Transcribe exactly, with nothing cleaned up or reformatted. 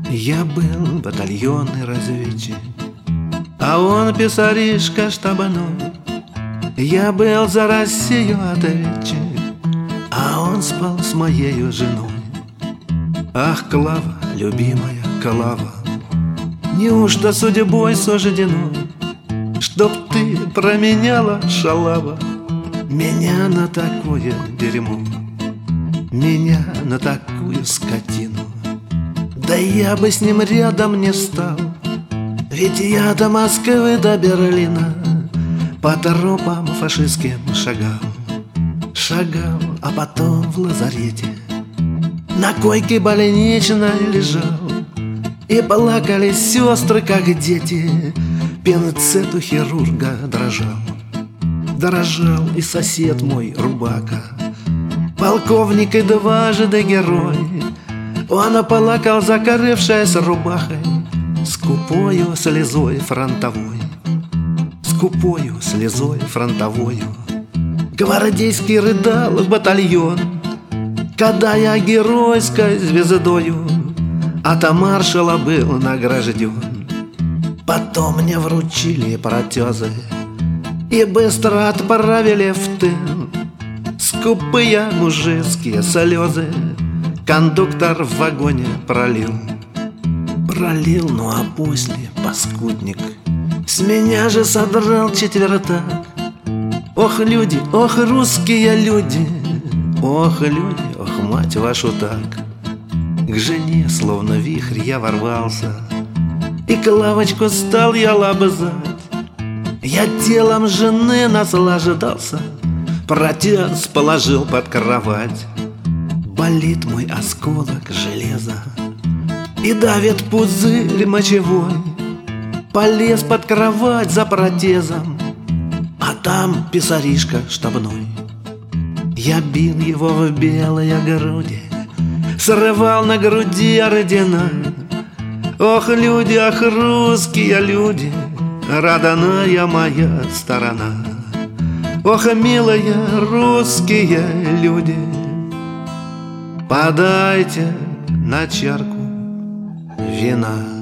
Я был батальонный разведчик, а он писаришка штабной. Я был за Россию ответчик, а он спал с моею женой. Ах, Клава, любимая Клава, неужто судьбой суждено, чтоб ты променяла, шалава, меня на такое дерьмо, меня на такую скотину? Да я бы с ним рядом не стал, ведь я до Москвы, до Берлина по тропам фашистским шагал. Шагал, а потом в лазарете на койке больничной лежал. И плакали сестры, как дети, пинцет у хирурга дрожал. Дрожал и сосед мой Рубака, полковник и дважды герой. Он оплакал, закрывшись рубахой, скупою слезой фронтовой, скупою слезой фронтовою. Гвардейский рыдал в батальон, когда я геройской звездою от маршала был награжден. Потом мне вручили протезы и быстро отправили в тыл. Скупые мужицкие слезы кондуктор в вагоне пролил. Пролил, ну а после паскудник с меня же содрал четвертак. Ох, люди, ох, русские люди, ох, люди, ох, мать вашу так. К жене, словно вихрь, я ворвался, и Клавочку стал я лобзать. Я телом жены наслаждался, протез положил под кровать. Болит мой осколок железа и давит пузырь мочевой. Полез под кровать за протезом, а там писаришка штабной. Я бил его в белые груди, срывал на груди ордена. Ох, люди, ох, русские люди, родная моя сторона. Ох, милые русские люди, подайте на чарку вина.